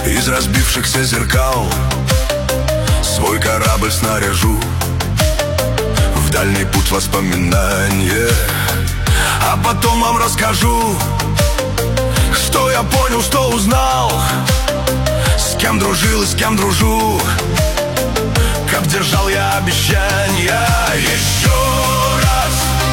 Из разбившихся зеркал свой корабль снаряжу в дальний путь воспоминания. А потом вам расскажу, что я понял, что узнал, с кем дружил и с кем дружу, как держал я обещания. Еще раз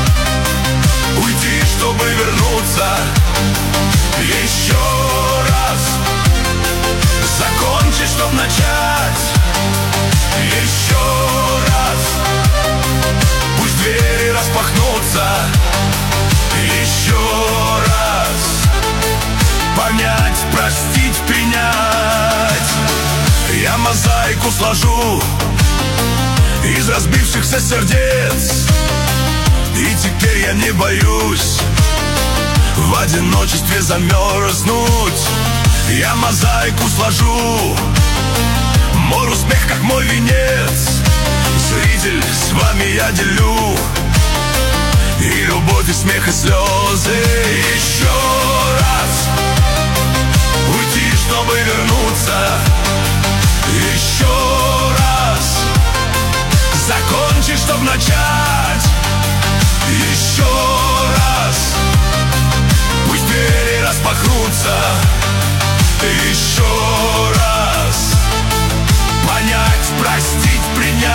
уйти, чтобы вернуться. Еще раз закончить, чтоб начать. Еще раз пусть двери распахнутся. Еще раз понять, простить, принять. Я мозаику сложу из разбившихся сердец, и теперь я не боюсь в одиночестве замерзнуть. Я мозаику сложу, мой успех как мой венец. Зритель, с вами я делю и любовь, и смех, и слезы. Еще раз уйти, чтобы вернуться. Еще раз закончить, чтоб начать. Еще раз пусть двери распахнутся. Еще раз понять, простить, принять.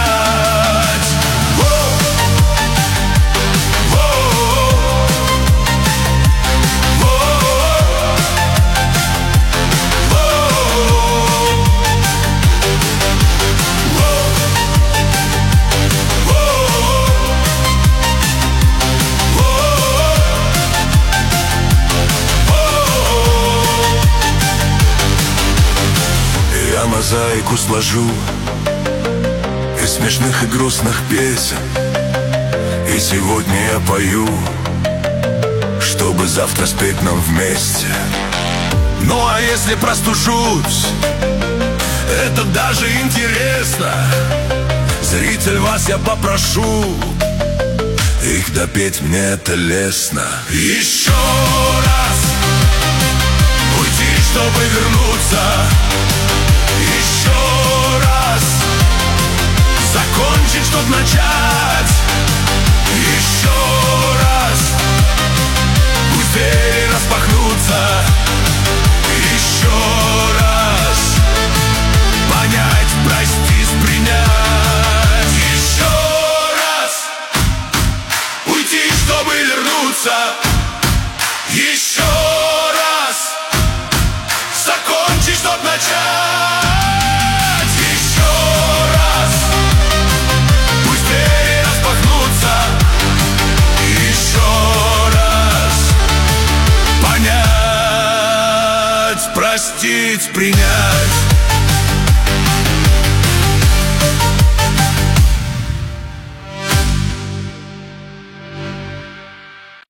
Я мозаику сложу из смешных и грустных песен, и сегодня я пою, чтобы завтра спеть нам вместе. Ну а если простужусь, это даже интересно. Зритель, вас я попрошу их допеть, мне это лестно. Еще раз уйти, чтобы вернуться. Еще раз закончить, чтоб начать. Еще раз пусть двери распахнутся. Еще раз понять, простить, принять. Еще раз уйти, чтобы вернуться. Еще раз закончить, чтоб начать. Простить, принять.